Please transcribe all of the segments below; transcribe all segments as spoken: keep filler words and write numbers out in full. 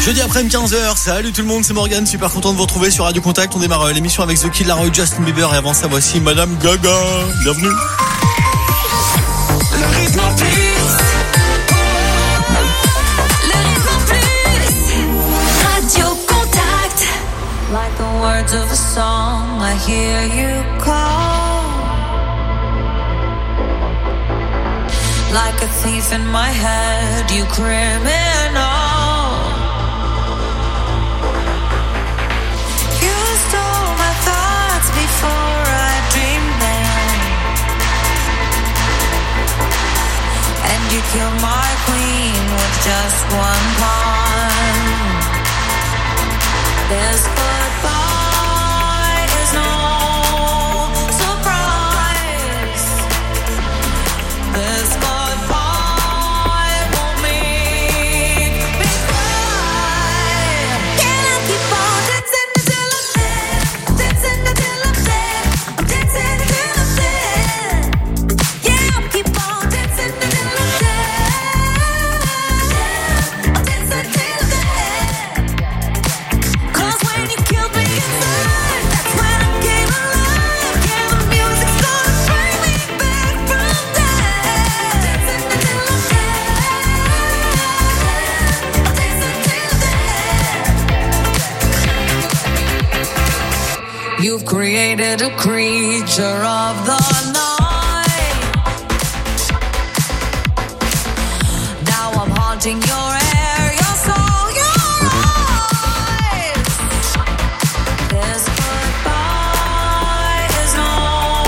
Jeudi après-midi quinze heures, salut tout le monde, c'est Morgane, super content de vous retrouver sur Radio Contact. On démarre l'émission avec The Kid Laroi, Justin Bieber et avant ça voici Madame Gaga. Bienvenue. Le rythme en plus. Le rythme en plus. Radio Contact. Like the words of a song, I hear you call. Like a thief in my head, you criminal. Before I dreamed them, and you killed my queen with just one pawn. This goodbye is no surprise. This goodbye won't make me cry. Can I keep on dancing until I'm dead? Dancing until I'm dead. I'm dancing until I'm dead. Yeah, I'll keep on dancing until I'm dead. I'm dancing till I'm dead. 'Cause when you killed me inside, that's when I came alive. Yeah, the music's gonna bring me back from death. Dancing until I'm dead. I'm dancing till I'm dead. You've created a creature of the night. Now I'm haunting your air, your soul, your eyes. This goodbye is no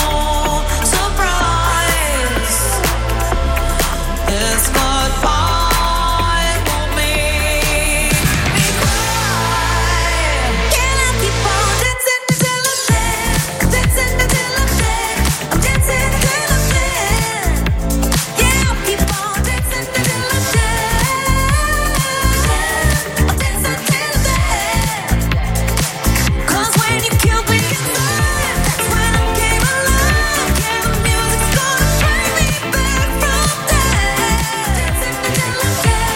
surprise. This goodbye won't make me cry. Can I keep on dancing until I'm dead? Dancing until I'm dead. I'm dancing until I'm dead. Yeah, I'll keep on dancing until I'm dead. I'm dancing till I'm dead. 'Cause when you killed me inside, that's when I came alive. Yeah, the music's gonna bring me back from death. Dancing until I'm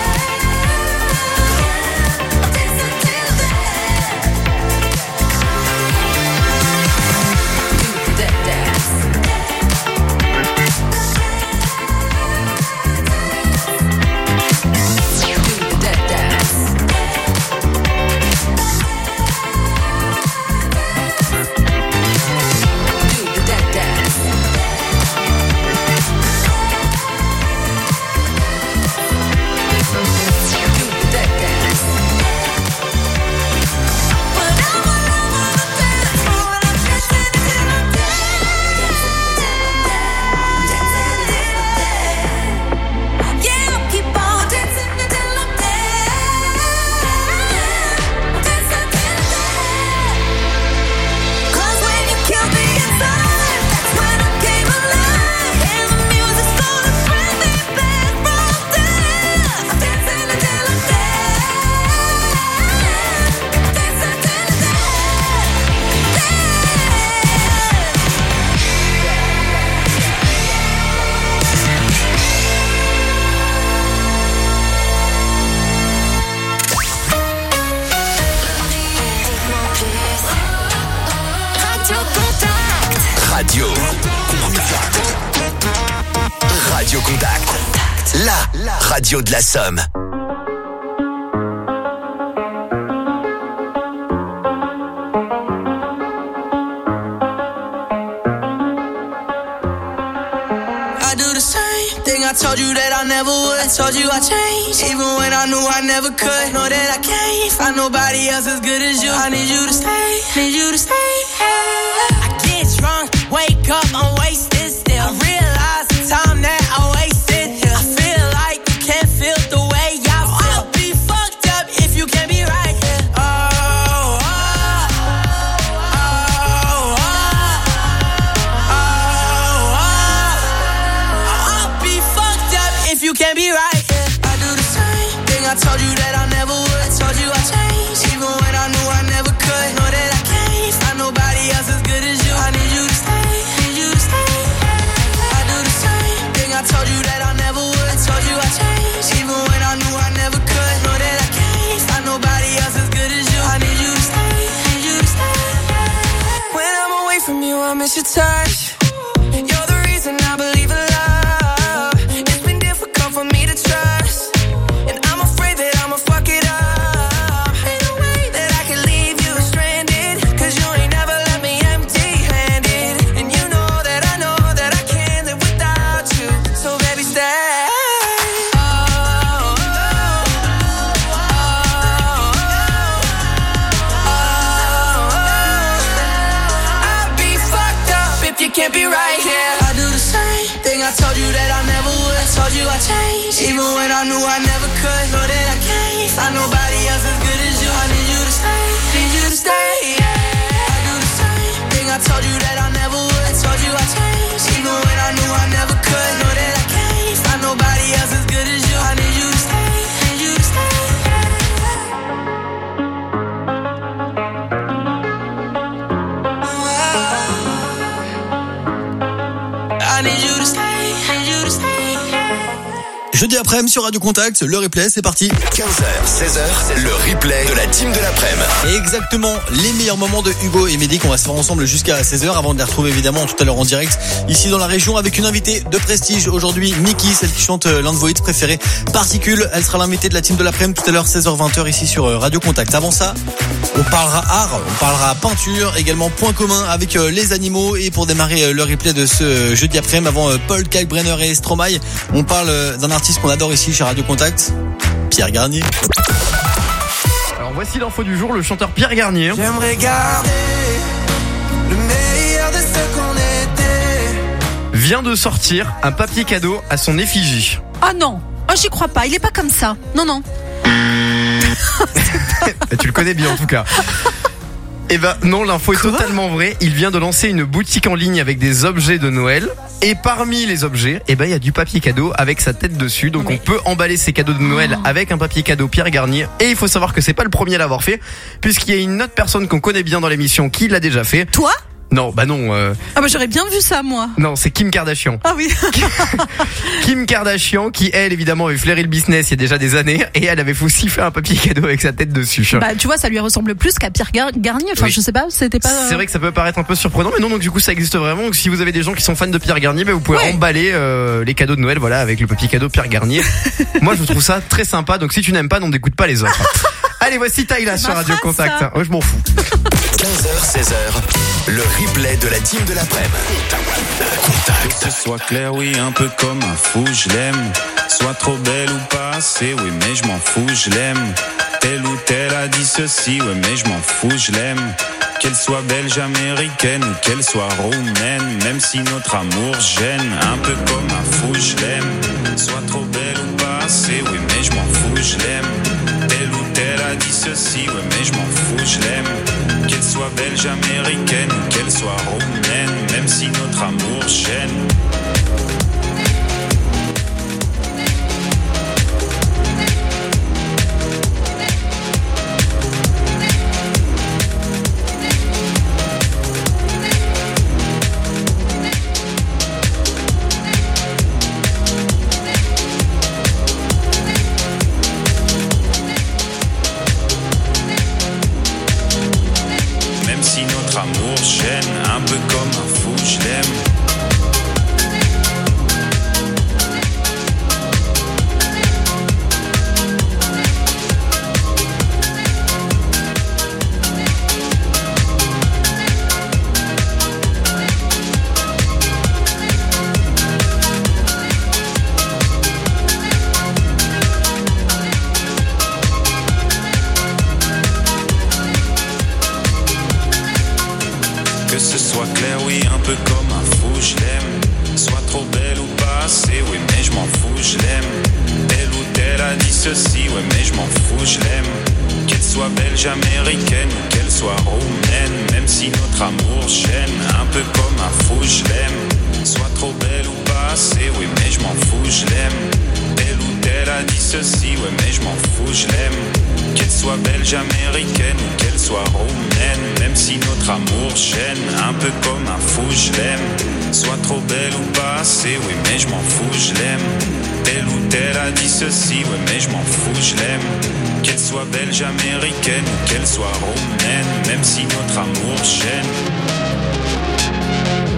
dead. I'm dancing till I'm dead. Do that dance. Do that dance. Do that dance. Do that dance. But I wanna wanna dance for it. I'm dancing until I'm dead. Dancing until I'm dead. Yeah, I'll keep on dancing until I'm dead. Dancing till I'm dead. 'Cause when you killed me inside, that's when I came alive. And the music's gonna bring me back from death. I'm dancing until I'm dead. Dancing till I'm dead. Radio Contact. Radio Contact. Radio Contact. La radio de la Somme. I do the same thing I told you that I never would. I told you I changed, even when I knew I never could. Know that I can't find nobody else as good as you. I need you to stay, need you to stay. I get drunk, wake up, I'm wasted still. I realize the time that I wasted here. I feel like you can't feel the way I feel. I'll be fucked up if you can't be right here. Oh, oh, oh, oh, oh, oh. I'll be fucked up if you can't be right here. I do the same thing I told you that I never would. I told you I changed, even when I knew I never could. Know that I can't find nobody else as good as you. I need you to stay, need you to stay. I do the same thing I told you that I never would. I told you I changed, even when I knew I never could. Know that I can't find nobody miss your touch. You're the reason I believe in love. It's been difficult for me to trust, and I'm afraid that I'ma fuck it up. Ain't no way that I can leave you stranded, 'cause you ain't never left me empty-handed. And you know that I know that I can't live without you. So baby, stay. You can't be right here. I do the same thing. I told you that I never would. I told you I changed, even when I knew I never could. Know that I can't find nobody else as good as you. I need you to stay, need you to stay. Yeah. I do the same thing. I told you that I never would. I told you I changed, even when I knew I never could. Know that I can't find nobody else as good as you. I need you to stay, need you to stay. I need you to stay, need you to stay. Jeudi après-midi sur Radio Contact, le replay, c'est parti. quinze heures, seize heures, le replay de la team de l'après-midi. Exactement, les meilleurs moments de Hugo et Mehdi qu'on va se faire ensemble jusqu'à seize heures avant de les retrouver évidemment tout à l'heure en direct ici dans la région avec une invitée de prestige aujourd'hui, Niki, celle qui chante l'un de vos hits préférés, Particule. Elle sera l'invitée de la team de l'après-midi tout à l'heure seize heures vingt ici sur Radio Contact. Avant ça, on parlera art, on parlera peinture, également point commun avec les animaux. Et pour démarrer le replay de ce jeudi après-midi avant Paul Kalkbrenner et Stromae, on parle d'un artiste qu'on adore ici chez Radio Contact, Pierre Garnier. Alors voici l'info du jour, le chanteur Pierre Garnier J'aimerais garder le meilleur de ce qu'on était. vient de sortir un papier cadeau à son effigie. Ah non, oh, j'y crois pas, il est pas comme ça. Non, non. Et tu le connais bien en tout cas. Eh ben non, l'info est Quoi totalement vraie. Il vient de lancer une boutique en ligne avec des objets de Noël. Et parmi les objets, eh ben il y a du papier cadeau avec sa tête dessus. Donc Mais... on peut emballer ses cadeaux de Noël oh. avec un papier cadeau Pierre Garnier. Et il faut savoir que c'est pas le premier à l'avoir fait, puisqu'il y a une autre personne qu'on connaît bien dans l'émission qui l'a déjà fait. Toi ? Non, bah non. Euh... Ah bah j'aurais bien vu ça moi. Non, c'est Kim Kardashian. Ah oui. Kim Kardashian qui elle évidemment avait flairé le business il y a déjà des années et elle avait aussi fait un papier cadeau avec sa tête dessus. Bah tu vois, ça lui ressemble plus qu'à Pierre Gar- Garnier. Enfin oui. je sais pas, c'était pas. C'est vrai que ça peut paraître un peu surprenant, mais non, donc du coup ça existe vraiment. Donc si vous avez des gens qui sont fans de Pierre Garnier, bah, vous pouvez ouais. emballer euh, les cadeaux de Noël, voilà, avec le papier cadeau Pierre Garnier. Moi je trouve ça très sympa. Donc si tu n'aimes pas, n'en écoute pas les autres. Allez, voici Tyla sur Radio phrase, Contact. Ça. Oh, je m'en fous. quinze heures, seize heures, le replay de la team de l'après-midi. Contact. Que ce soit clair, oui, un peu comme un fou, je l'aime. Soit trop belle ou pas assez, oui, mais je m'en fous, je l'aime. Telle ou telle a dit ceci, oui, mais je m'en fous, je l'aime. Qu'elle soit belge, américaine ou qu'elle soit roumaine, même si notre amour gêne, un peu comme un fou, je l'aime. Soit trop belle ou pas assez, oui, mais je m'en fous, je l'aime. Telle ou telle a dit ceci, ouais, mais je m'en fous, je l'aime. Qu'elle soit belge, américaine ou qu'elle soit roumaine, même si notre amour gêne. Amour gêne, un peu comme un fou, je l'aime. Ceci, ouais, mais je m'en fous, je l'aime. Qu'elle soit belge, américaine ou qu'elle soit roumaine, même si notre amour gêne, un peu comme un fou, je l'aime. Soit trop belle ou pas assez, oui, mais je m'en fous, je l'aime. Telle ou telle a dit ceci, ouais, mais je m'en fous, je l'aime. Qu'elle soit belge, américaine ou qu'elle soit roumaine, même si notre amour gêne, un peu comme un fou, je l'aime. Soit trop belle ou pas assez, oui, mais je m'en fous, je l'aime. Telle ou telle a dit ceci, ouais, mais je m'en fous, je l'aime. Qu'elle soit belge, américaine ou qu'elle soit roumaine, même si notre amour gêne.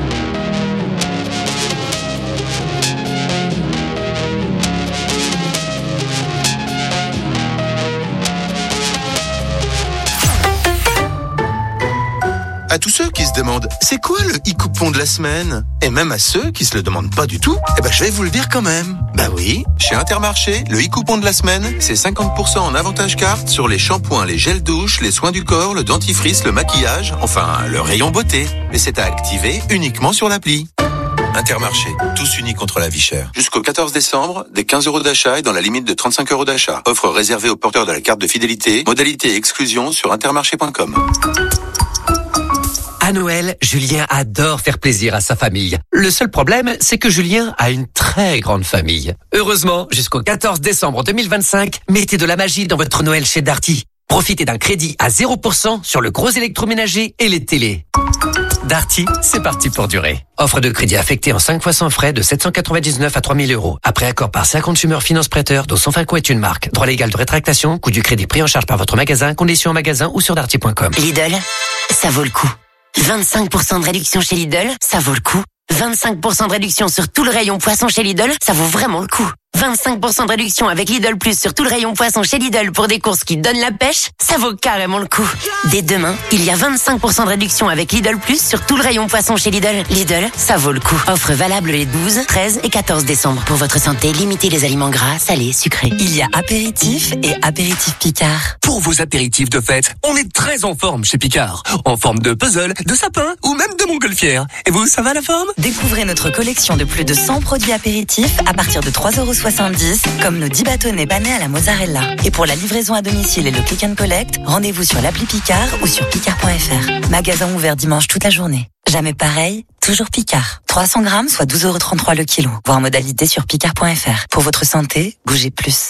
À tous ceux qui se demandent c'est quoi le e-coupon de la semaine, et même à ceux qui se le demandent pas du tout, eh ben je vais vous le dire quand même. Bah oui, chez Intermarché, le e-coupon de la semaine, c'est cinquante pour cent en avantage carte sur les shampoings, les gels douche, les soins du corps, le dentifrice, le maquillage, enfin le rayon beauté. Et c'est à activer uniquement sur l'appli. Intermarché, tous unis contre la vie chère. Jusqu'au quatorze décembre, des quinze euros d'achat et dans la limite de trente-cinq euros d'achat. Offre réservée aux porteurs de la carte de fidélité. Modalité et exclusion sur intermarché point com. À Noël, Julien adore faire plaisir à sa famille. Le seul problème, c'est que Julien a une très grande famille. Heureusement, jusqu'au quatorze décembre deux mille vingt-cinq, mettez de la magie dans votre Noël chez Darty. Profitez d'un crédit à zéro pour cent sur le gros électroménager et les télés. Darty, c'est parti pour durer. Offre de crédit affecté en cinq fois sans frais de sept cent quatre-vingt-dix-neuf à trois mille euros. Après accord par C A Consumer Finance Prêteur, dont Sonfinco est une marque. Droit légal de rétractation, coût du crédit pris en charge par votre magasin, conditions en magasin ou sur darty point com. Lidl, ça vaut le coup. vingt-cinq pour cent de réduction chez Lidl, ça vaut le coup. vingt-cinq pour cent de réduction sur tout le rayon poisson chez Lidl, ça vaut vraiment le coup. vingt-cinq pour cent de réduction avec Lidl Plus sur tout le rayon poisson chez Lidl pour des courses qui donnent la pêche, ça vaut carrément le coup. Dès demain, il y a vingt-cinq pour cent de réduction avec Lidl Plus sur tout le rayon poisson chez Lidl. Lidl, ça vaut le coup. Offre valable les douze, treize et quatorze décembre. Pour votre santé, limitez les aliments gras, salés, sucrés. Il y a apéritif et apéritif Picard. Pour vos apéritifs de fête, on est très en forme chez Picard. En forme de puzzle, de sapin ou même de montgolfière. Et vous, ça va la forme? Découvrez notre collection de plus de cent produits apéritifs à partir de trois euros soixante-dix, comme nos dix bâtonnets panés à la mozzarella. Et pour la livraison à domicile et le click and collect, rendez-vous sur l'appli Picard ou sur picard point f r. Magasin ouvert dimanche toute la journée. Jamais pareil, toujours Picard. trois cents grammes, soit douze euros trente-trois le kilo. Voir modalité sur picard point f r. Pour votre santé, bougez plus.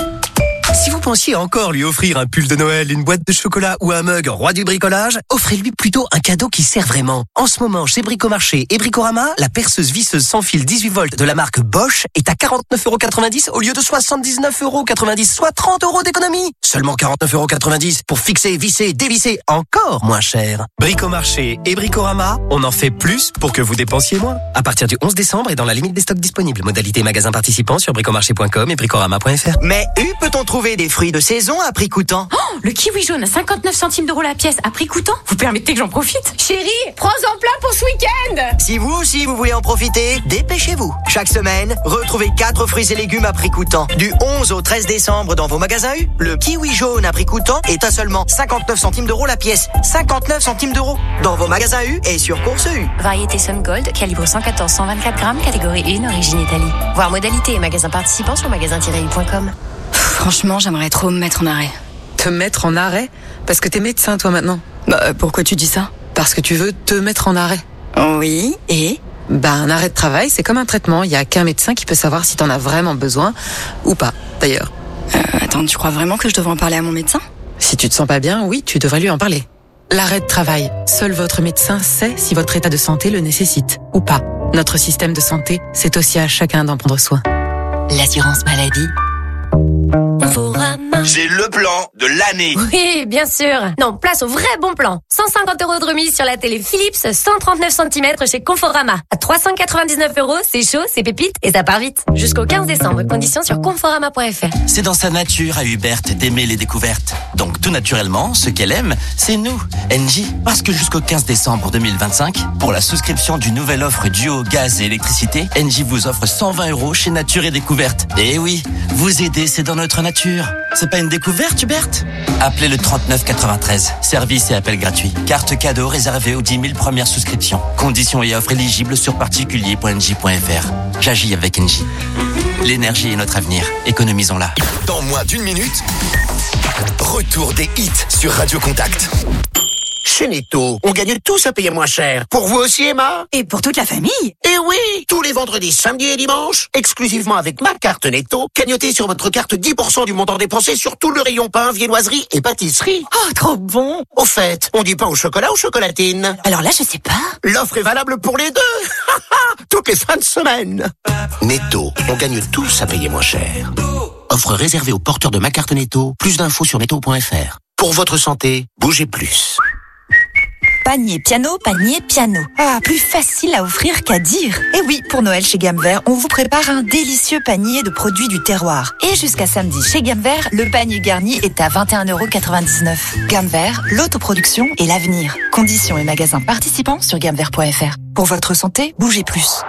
Si vous pensiez encore lui offrir un pull de Noël, une boîte de chocolat ou un mug roi du bricolage, offrez-lui plutôt un cadeau qui sert vraiment. En ce moment, chez Bricomarché et Bricorama, la perceuse visseuse sans fil dix-huit volts de la marque Bosch est à quarante-neuf euros quatre-vingt-dix au lieu de soixante-dix-neuf euros quatre-vingt-dix, soit trente euros d'économie. Seulement quarante-neuf euros quatre-vingt-dix pour fixer, visser, dévisser, encore moins cher. Bricomarché et Bricorama, on en fait plus pour que vous dépensiez moins. À partir du onze décembre et dans la limite des stocks disponibles. Modalité magasin participant sur bricomarché point com et bricorama point f r. Mais où peut-on trouver des fruits de saison à prix coûtant? Oh, le kiwi jaune à cinquante-neuf centimes d'euros la pièce à prix coûtant. Vous permettez que j'en profite? Chérie, prends-en plein pour ce week-end. Si vous aussi vous voulez en profiter, dépêchez-vous. Chaque semaine, retrouvez quatre fruits et légumes à prix coûtant. Du onze au treize décembre dans vos magasins U, le kiwi jaune à prix coûtant est à seulement cinquante-neuf centimes d'euros la pièce. cinquante-neuf centimes d'euros dans vos magasins U et sur Course U. Variété Sun Gold, calibre cent quatorze à cent vingt-quatre grammes, catégorie un, origine Italie. Voir modalité et magasin participant sur magasin tiret u point com. Franchement, j'aimerais trop me mettre en arrêt. Te mettre en arrêt? Parce que t'es médecin, toi, maintenant. Bah, pourquoi tu dis ça? Parce que tu veux te mettre en arrêt. Oui, et? Bah, un arrêt de travail, c'est comme un traitement. Il y a qu'un médecin qui peut savoir si t'en as vraiment besoin ou pas, d'ailleurs. Euh, attends, tu crois vraiment que je devrais en parler à mon médecin? Si tu te sens pas bien, oui, tu devrais lui en parler. L'arrêt de travail. Seul votre médecin sait si votre état de santé le nécessite ou pas. Notre système de santé, c'est aussi à chacun d'en prendre soin. L'assurance maladie. J'ai le plan de l'année. Oui, bien sûr. Non, place au vrai bon plan. cent cinquante euros de remise sur la télé Philips cent trente-neuf centimètres chez Conforama. À trois cent quatre-vingt-dix-neuf euros, c'est chaud, c'est pépite et ça part vite. Jusqu'au quinze décembre, conditions sur conforama point f r. C'est dans sa nature à Hubert d'aimer les découvertes. Donc tout naturellement, ce qu'elle aime, c'est nous, Engie. Parce que jusqu'au quinze décembre deux mille vingt-cinq, pour la souscription d'une nouvelle offre duo gaz et électricité, Engie vous offre cent vingt euros chez Nature et Découverte. Et oui, vous aider, c'est dans notre nature. C'est pas une découverte, Hubert? Appelez le trente-neuf quatre-vingt-treize. Service et appel gratuit. Carte cadeau réservée aux dix mille premières souscriptions. Conditions et offres éligibles sur particulier point engie point f r. J'agis avec Engie. L'énergie est notre avenir. Économisons-la. Dans moins d'une minute, retour des hits sur Radio Contact. Chez Netto, on gagne tous à payer moins cher. Pour vous aussi, Emma? Et pour toute la famille? Eh oui! Tous les vendredis, samedis et dimanches, exclusivement avec ma carte Netto, cagnotez sur votre carte dix pour cent du montant dépensé sur tout le rayon pain, viennoiserie et pâtisserie. Oh, trop bon! Au fait, on dit pain au chocolat ou chocolatine? Alors là, je sais pas. L'offre est valable pour les deux! Toutes les fins de semaine! Netto, on gagne tous à payer moins cher. Offre réservée aux porteurs de ma carte Netto. Plus d'infos sur netto point f r. Pour votre santé, bougez plus. Panier piano, panier piano. Ah, plus facile à offrir qu'à dire. Et oui, pour Noël chez Gamme Vert, on vous prépare un délicieux panier de produits du terroir. Et jusqu'à samedi chez Gamme Vert, le panier garni est à vingt et un euros quatre-vingt-dix-neuf. Gamme Vert, l'autoproduction et l'avenir. Conditions et magasins participants sur gamme vert point f r. Pour votre santé, bougez plus.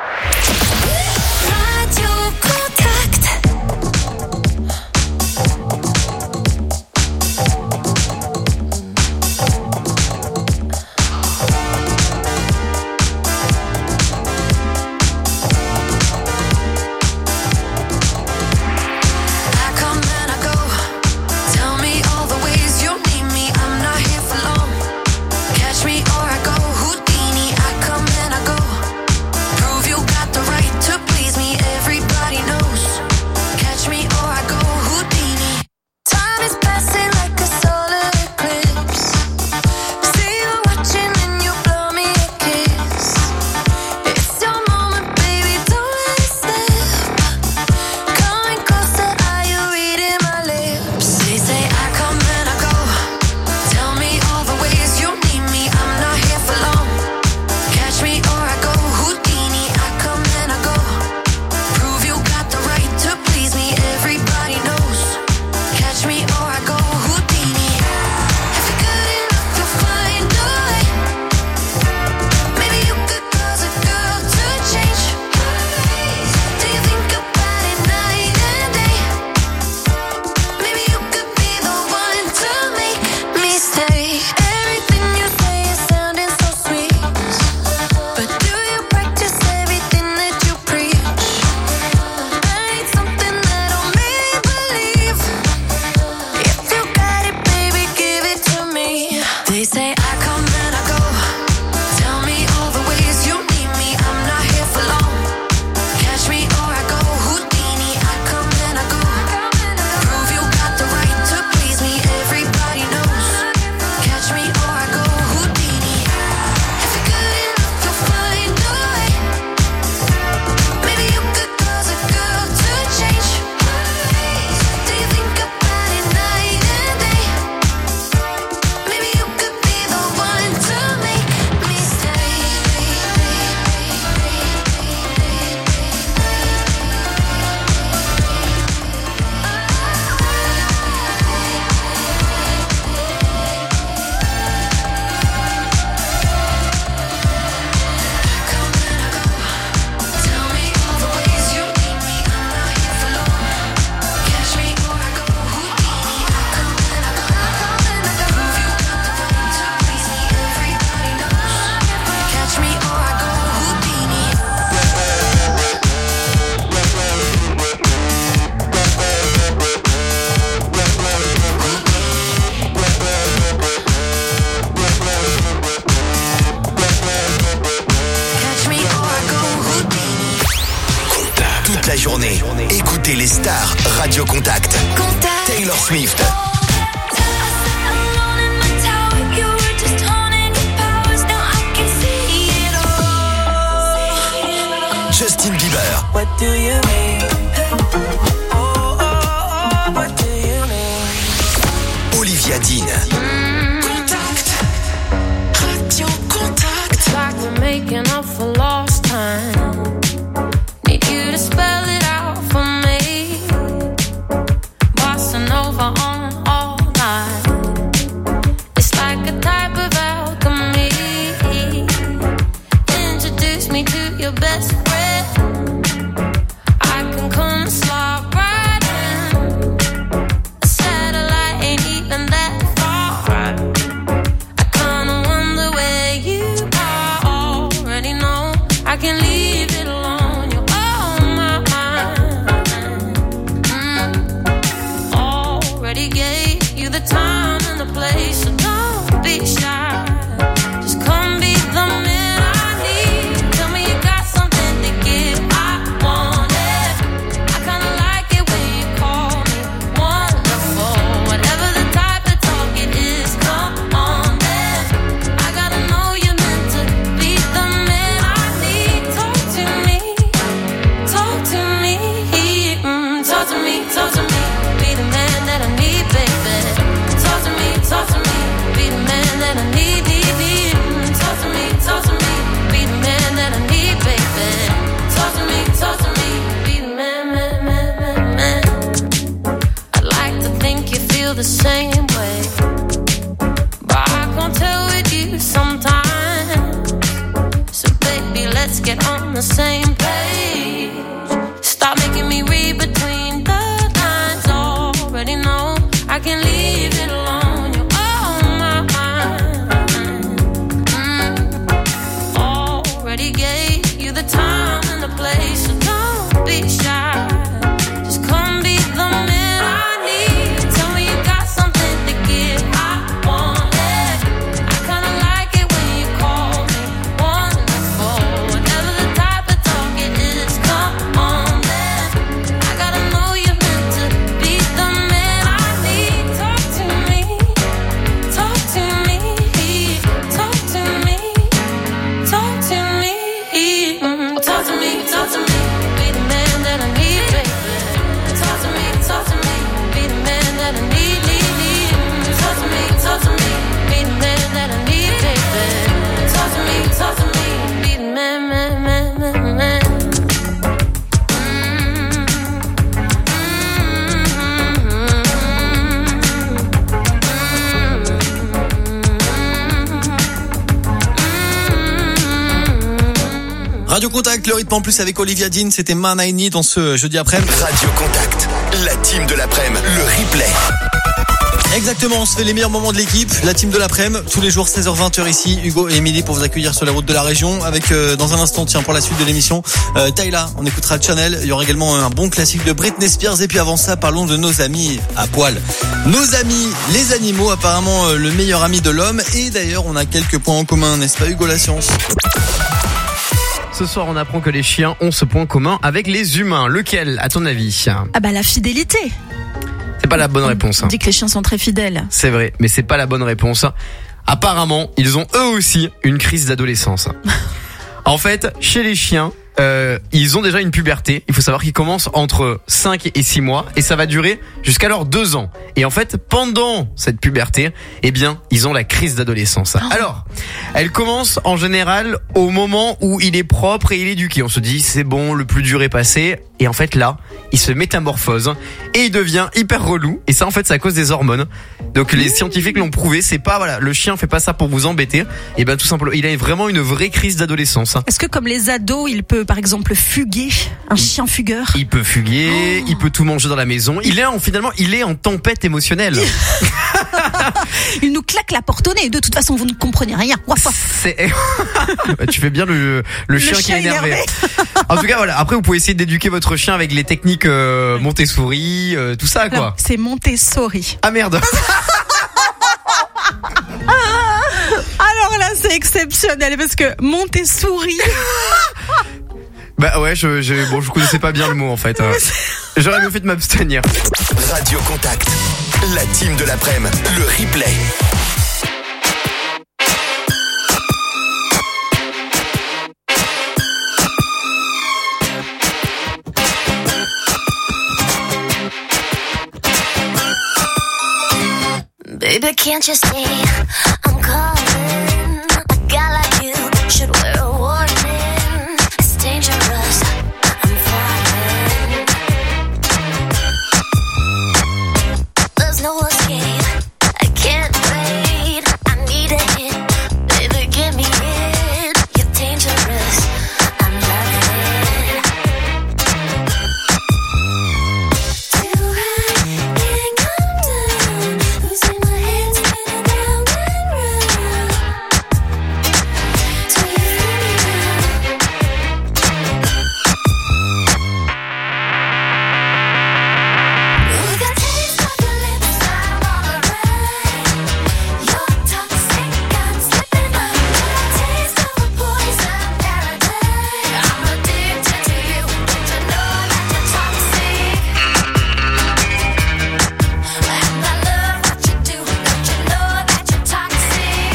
la journée. Écoutez les stars Radio Contact. Taylor Swift. Justin Bieber. What do you mean? Oh, oh, oh, what do you mean? Olivia Dean. Mm. Contact. Radio Contact. Like we're making up for lost time. Need you to spell it out for me. Bossa Nova on all night. It's like a type of alchemy. Introduce me to your best friend. I can call the same way. But I can't tell with you sometimes. So baby, let's get on the same page. Stop making me read between the lines. Already know I can leave it alone. You're on my mind. Mm. Already gave you the time and the place, so don't be shy. Just come be the man I need. Tell me you got something to give. I want it. I kinda like it when you call me wonderful. Whatever the type of talk it is, come on then. I gotta know you're meant to be the man I need. Talk to me, talk to me, talk to me, talk to me. Mm, talk to me, talk to me, be the man that I need, baby. Talk to me, talk to me, be the man that I need, need, need. Mm, talk to me, talk to me, be the man that I need, baby. Talk to me, talk to me, be the man, man, man, man, man. Radio Contact, le rythme en plus avec Olivia Dean, c'était Man I Need dans ce jeudi après-midi. Radio Contact, la team de l'après-midi, le replay. Exactement, on se fait les meilleurs moments de l'équipe, la team de l'après-midi, tous les jours seize heures vingt ici, Hugo et Émilie pour vous accueillir sur les routes de la région avec euh, dans un instant, tiens, pour la suite de l'émission, euh, Tyla, on écoutera Chanel, il y aura également un bon classique de Britney Spears et puis avant ça, parlons de nos amis à poil. Nos amis, les animaux, apparemment euh, le meilleur ami de l'homme et d'ailleurs on a quelques points en commun, n'est-ce pas Hugo, la science? Ce soir, on apprend que les chiens ont ce point commun avec les humains. Lequel, à ton avis? Ah bah la fidélité. C'est pas la bonne réponse. On dit que les chiens sont très fidèles. C'est vrai, mais c'est pas la bonne réponse. Apparemment, ils ont eux aussi une crise d'adolescence. En fait, chez les chiens, euh, ils ont déjà une puberté. Il faut savoir qu'ils commencent entre cinq et six mois et ça va durer jusqu'à leurs deux ans. Et en fait, pendant cette puberté, eh bien, ils ont la crise d'adolescence. Oh. Alors, elle commence en général au moment où il est propre et il est éduqué. On se dit, c'est bon, le plus dur est passé. Et en fait, là, il se métamorphose et il devient hyper relou. Et ça, en fait, c'est à cause des hormones. Donc, les scientifiques l'ont prouvé. C'est pas, voilà, le chien fait pas ça pour vous embêter. Et ben, tout simplement, il a vraiment une vraie crise d'adolescence. Est-ce que comme les ados, il peut par exemple fuguer, un chien fugueur? Il peut fuguer, oh. Il peut tout manger dans la maison. Il est en, finalement, il est en tempête émotionnelle. Il nous claque la porte au nez. De toute façon, vous ne comprenez rien. Waf, waf. C'est... tu fais bien le, le, le chien, chien qui est énervé. énervé. En tout cas, voilà. Après, vous pouvez essayer d'éduquer votre chien avec les techniques euh, Montessori, euh, tout ça, quoi. Non, c'est Montessori. Ah merde. Alors là, c'est exceptionnel parce que Montessori. Bah ouais, je, je, bon, je connaissais pas bien le mot en fait. J'aurais mieux fait de m'abstenir. Radio Contact, la team de l'après-midi, le replay. Baby, can't you see I'm calling? A guy like you should wear a warning. It's dangerous. I'm falling. There's no escape. I can't wait. I need a hit. Baby, give me it. You're dangerous. I'm loving it. Too high, can't come down. Losing my head, spinning round and round. So you free me now. You got taste of your lips, I'm on a ride. You're toxic, I'm slipping up. Taste of a poison paradise. I'm addicted to you. Don't you know that you're toxic? And I love what you do. Don't you know that you're toxic?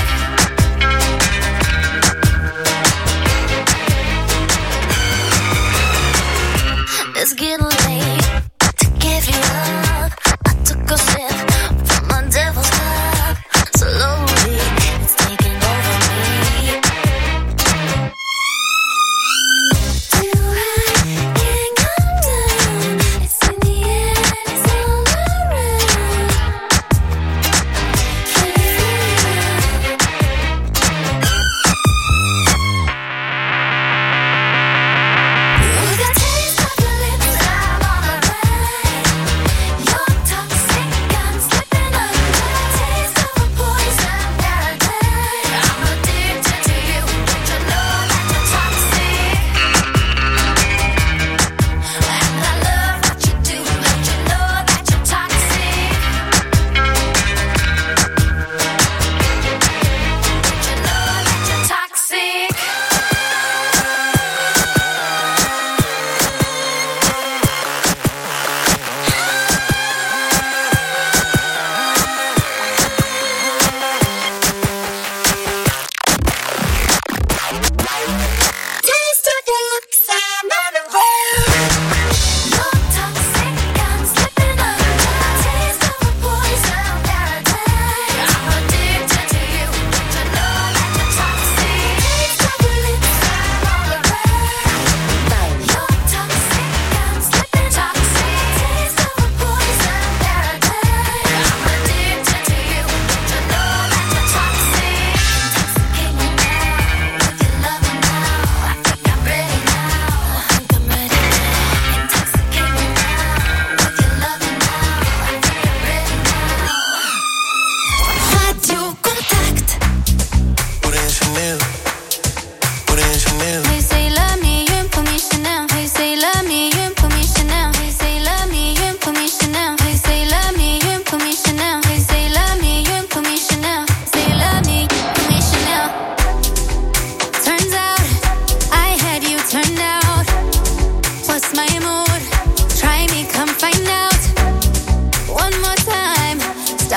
It's getting late to give you up. I took a sip from my devil's cup. Slowly, it's taking over me. Too high, can't come down. It's in the air, it's all around.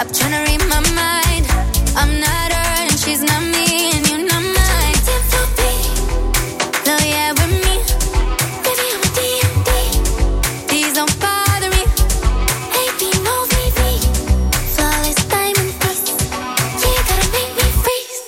trying to read my mind. I'm not her and she's not me, and you're not mine. Though yeah, with me, baby, I'm a D and D. Please don't bother me. A B, no V V. Flawless diamond piece. You gotta make me freeze.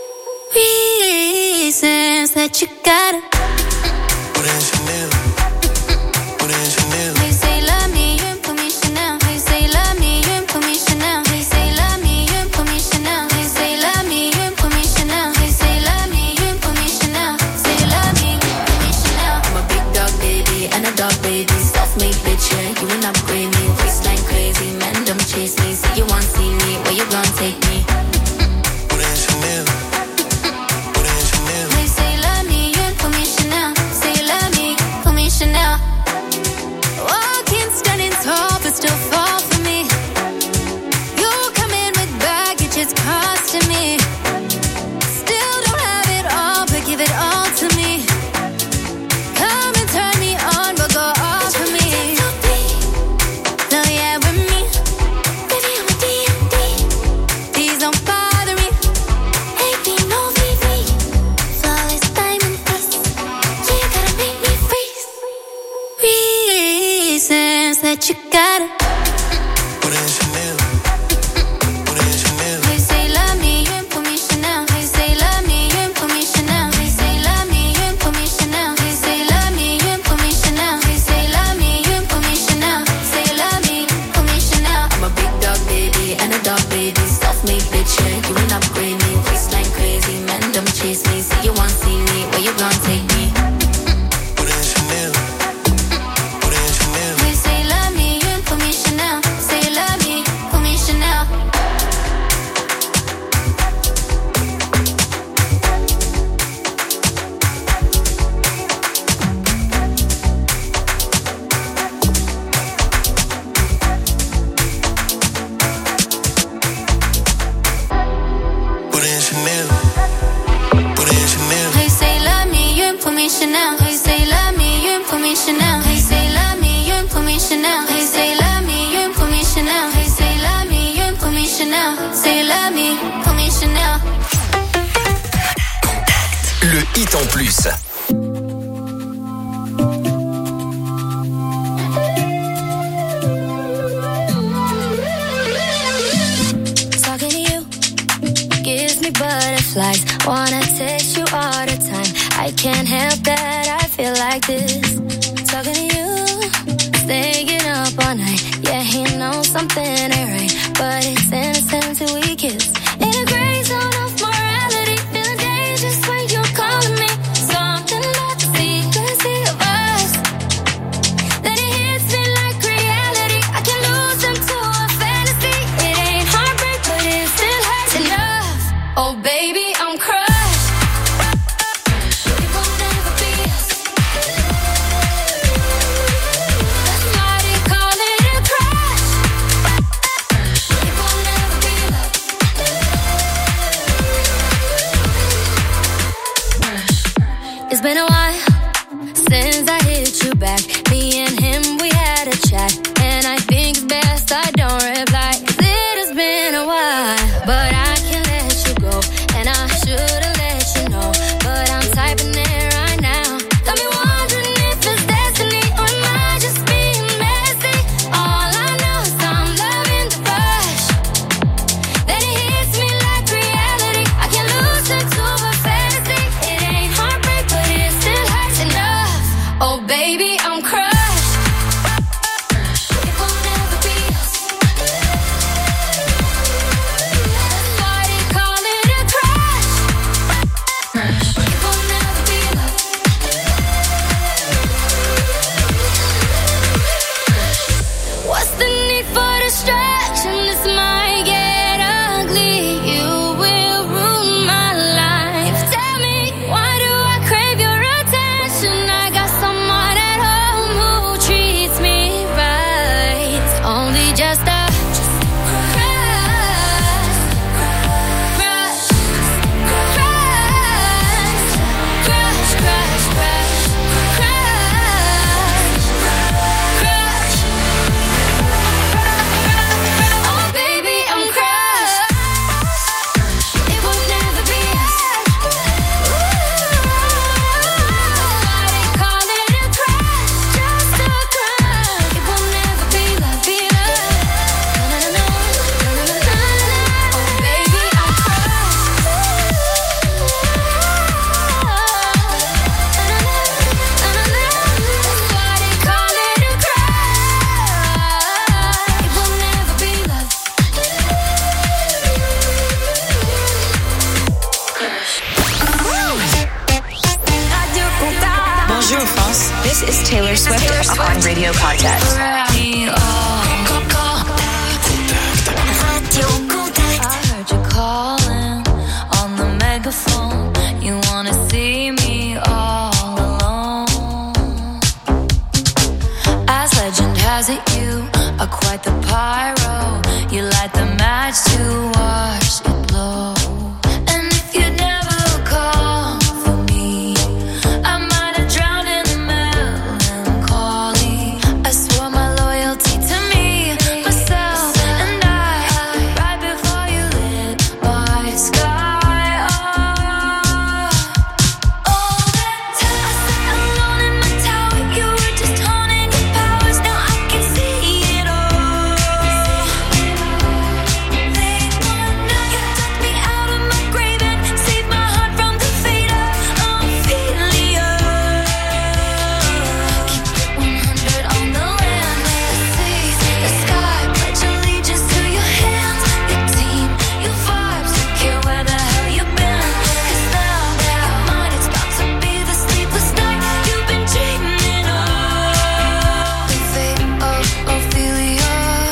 Reasons that you gotta. Put in Chanel. Put in Chanel. They say love me, you put me Chanel. They say love me, you put me Chanel. They say love me, you put me Chanel. They say love me, you put me Chanel. They say love me, you put me Chanel. Say love me, you put me Chanel. I'm a big dog baby and a dog baby. Self-made bitch, yeah, you ain't upgrade me. Waistline crazy, man, don't chase me. Say you want see me, where you gon' take me? Put in Chanel. Put in Chanel. They say love me, you put me Chanel. Say love me, put me Chanel. Walking, standing tall, but still fall for me. You come in with baggage, it's costing me. Still don't have it all, but give it all to me. Come and turn me on, but go off for me. So yeah, with me, baby, I'm a D and D. Please don't bother me. A B, no V V. Flawless diamond piece. You gotta make me freeze. Reasons that you gotta. Put in Chanel. Put in Chanel. They say love me, you put me Chanel. They say love me, you put me Chanel. They say love me, you put me Chanel. They say love me, you put me Chanel. They say love me, you put me Chanel. Say love me, put me Chanel. I'm a big dog baby and a dog baby. Self-made bitch, yeah, you ain't upgrade me. Waistline crazy, man, don't chase me. Say you want see me, where you gon' take me? Put in Chanel. Put in Chanel. They say love me, you put me Chanel. Say love me, put me Chanel. Put in Chanel. Put in Chanel. They say love me, you put me Chanel. They say love me, you put me Chanel. They say love me, you put me Chanel. They say love me, you put me Chanel. They say love me, you put me Chanel. Say love me, put me Chanel. Le hit en plus. Talking to you gives me butterflies. Wanna taste you all the time. I can't help that, I feel like this. Talking to you, staying up all night. Yeah, he knows something ain't right, but it's innocent till we kiss. In a gray zone of morality, feeling dangerous when you're calling me. Something about the secrecy of us. Then it hits me like reality. I can lose into a fantasy. It ain't heartbreak, but it still hurts enough. Oh baby, I'm crushed. It will never be us. Somebody call it a crush. It will Taylor Swift on Radio Contact. Radio Contact. I heard you calling on the megaphone. You wanna see me all alone. As legend has it, you are quite the pyro. You light the match to watch it blow. And if you'd never call for me, I might have drowned in the melancholy. I swore my loyalty to me, myself, and I. Right before you lit my sky up. All that time I sat alone in my tower. You were just honing your powers. Now I can see it all. Late one night, you took me out of my grave and saved my heart from the fate of Ophelia. Keep it one hundred on the land, the sea, the sky. Pledge allegiance to your hands, your team, your vibes. Don't care where the hell you've been. 'Cause now that mine, it's about to be the sleepless night you've been dreaming of. The fate of Ophelia,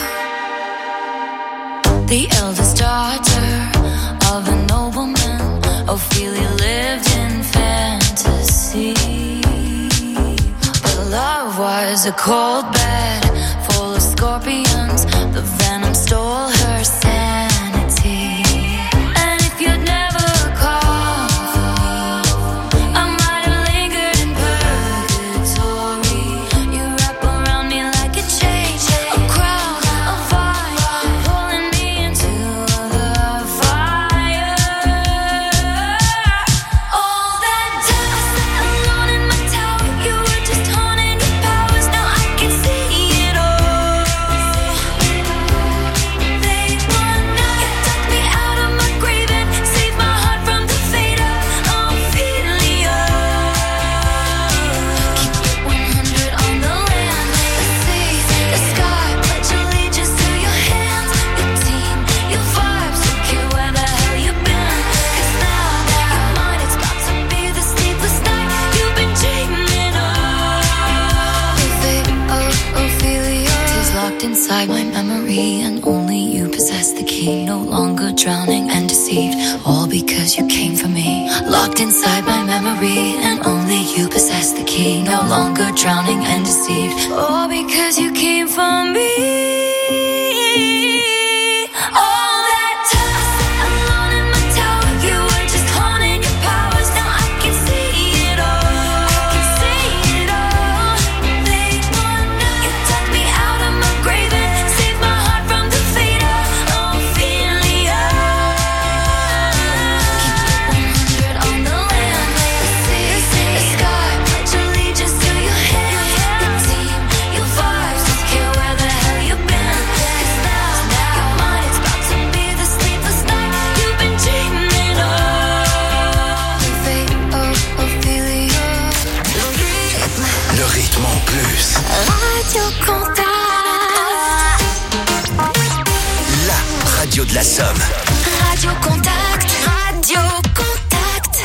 the eldest daughter of a nobleman. Ophelia lived in fantasy, but love was a cold bed full of scorpions. The venom stole her sanity. And if you'd never called for me, I might have lingered in purgatory. You wrap around me like a chain, a crown, a vine, pulling me into the fire. All that time I sat alone in my tower. You were just honing your powers. Now I can see it all. Late one night, you took me out of my grave and saved my heart from the fate of Ophelia. Keep it one hundred on the land, the sea, the sky. Pledge allegiance to your hands, your team, your vibes. Don't care where the hell you've been. 'Cause now that mine, it's about to be the sleepless night you've been dreaming of. The fate of Ophelia is locked inside my memory, and only you possess the key. No longer drowning and deceived, all because you came for me. Locked inside my memory, and only you possess the key. No longer drowning and deceived, all because you came for me. All that time I sat alone in my tower. You were just honing your powers. Now I can see it all. I can see it all. Late one night, you took me out of my grave and saved my heart from the fate of Ophelia. Keep it one hundred on the land, the sea, the sky. Pledge allegiance to your hands, your team, your vibes. Don't care where the hell you've been. 'Cause now that you're mine, it's about to be the sleepless night you've been dreaming of. The fate of Ophelia. Le rythme en plus. Radio Contact. La radio de la Somme. Radio Contact. Radio Contact.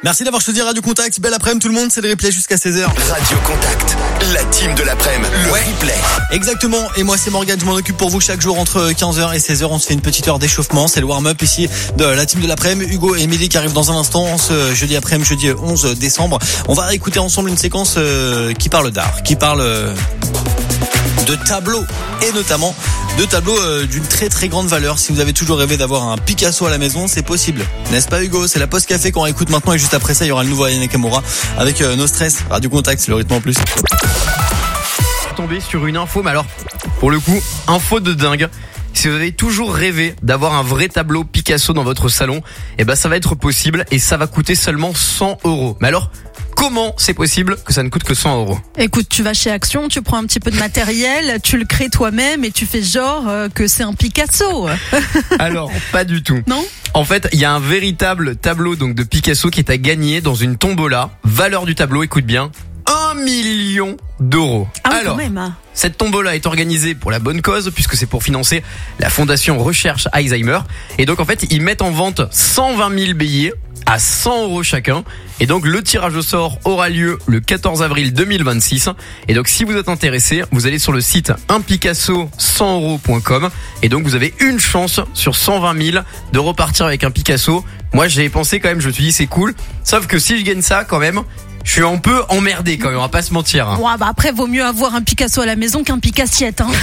Merci d'avoir choisi Radio Contact. Belle après-midi tout le monde, c'est le replay jusqu'à seize heures. Radio Contact, la team de l'après-midi, le Ouais. replay. Exactement, et moi c'est Morgane, je m'en occupe pour vous chaque jour entre quinze heures et seize heures. On se fait une petite heure d'échauffement, c'est le warm-up ici de la team de l'après-midi. Hugo et Émilie qui arrivent dans un instant, ce jeudi après-midi, jeudi onze décembre. On va écouter ensemble une séquence euh, qui parle d'art, qui parle euh, de tableaux, et notamment de tableaux euh, d'une très très grande valeur. Si vous avez toujours rêvé d'avoir un Picasso à la maison, c'est possible, n'est-ce pas Hugo? C'est la pause café qu'on écoute maintenant, et juste après ça il y aura le nouveau Aya Nakamura avec euh, No Stress. Radio Contact, c'est le rythme en plus. Tombé sur une info, mais alors, pour le coup, info de dingue. Si vous avez toujours rêvé d'avoir un vrai tableau Picasso dans votre salon, eh ben ça va être possible, et ça va coûter seulement cent euros. Mais alors, comment c'est possible que ça ne coûte que cent euros? Écoute, tu vas chez Action, tu prends un petit peu de matériel, tu le crées toi-même et tu fais genre euh, que c'est un Picasso. Alors, pas du tout. Non? En fait, il y a un véritable tableau donc de Picasso qui est à gagner dans une tombola. Valeur du tableau, écoute bien, un million d'euros. Ah oui, Alors, quand même. Hein. cette tombola est organisée pour la bonne cause, puisque c'est pour financer la fondation Recherche Alzheimer. Et donc en fait, ils mettent en vente cent vingt mille billets à cent euros chacun. Et donc le tirage au sort aura lieu le quatorze avril deux mille vingt-six. Et donc si vous êtes intéressé, vous allez sur le site un picasso cent euros point com. Et donc vous avez une chance sur cent vingt mille de repartir avec un Picasso. Moi j'ai pensé quand même, je me suis dit c'est cool. Sauf que si je gagne ça quand même, je suis un peu emmerdé quand même, on va pas se mentir. Hein. Ouais, bah après, vaut mieux avoir un Picasso à la maison qu'un Picassiette. Hein.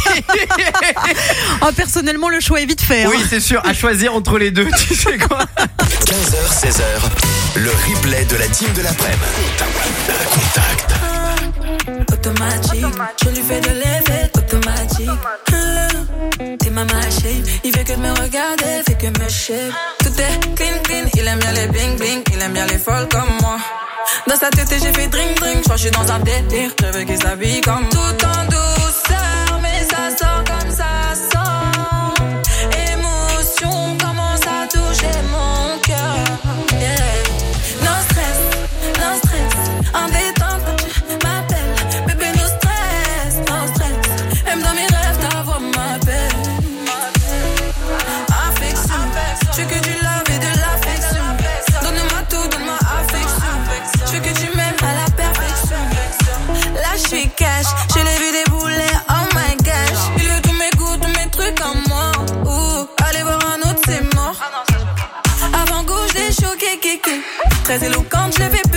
Oh, personnellement, le choix est vite fait. Hein. Oui, c'est sûr, à choisir entre les deux, tu sais quoi. quinze heures, seize heures, le replay de la team de l'après-midi. Contact. Automatique, je lui fais de l'effet automatique. Hum, T'es ma machine, il fait que de me regarder, fait que me shape. Tout est clean clean, il aime bien les bling bling, il aime bien les folles comme moi. Dans sa tête j'ai fait drink drink, je crois que je suis dans un délire, je veux qu'il s'habille comme tout en douceur, mais ça sort comme ça sort. Émotion commence à toucher mon cœur. Yeah. No stress, no stress, en détente tu m'appelles, bébé no stress, no stress. Même dans mes rêves ta voix m'appelle. Affection, je veux que tu love et de l'affection. Donne-moi tout, donne-moi affection. Je veux que tu m'aimes à la perfection. Là je suis cash, je l'ai vu débouler, oh my gosh. Il veut tous mes goûts, tous mes trucs en moi. Ouh, allez voir un autre c'est mort. Avant-goût je l'ai choqué, kéké. Très éloquente, je l'ai fait